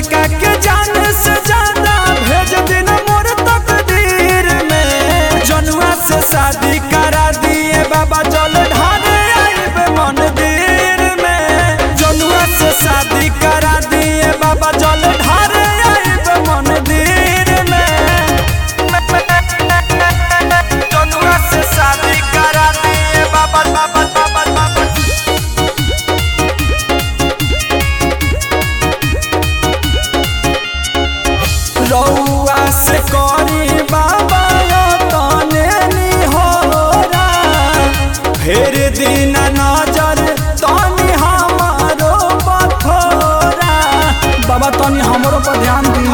लड़का के जान से ज्यादा भेज दिन मोर तकदीर में। जनुआ से शादी करा दिए बाबा जल ढारे आइब मंदिर में। जनुआ से शादी करा दिए बाबा जल ढारे आइब मंदिर में। जनुआ से शादी करा दिए बाबा बाबा बाबा बाबा। रउआ से करी बाबा तने निहोरा, फेर दिन नजर तनी हमारो बथोरा। बाबा तनी हमरो पर ध्यान दी।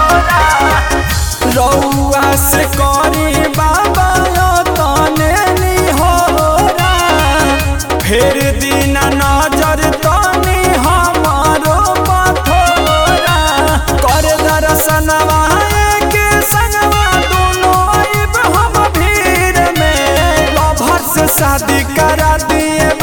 रउआ से करी बाबा तने निहोरा, फेर दिन नजर तनी हमारो बथोरा। कर दर्शनवा के संगवा दोनों आइब हम भीड़ में। लभर से शादी करा दिए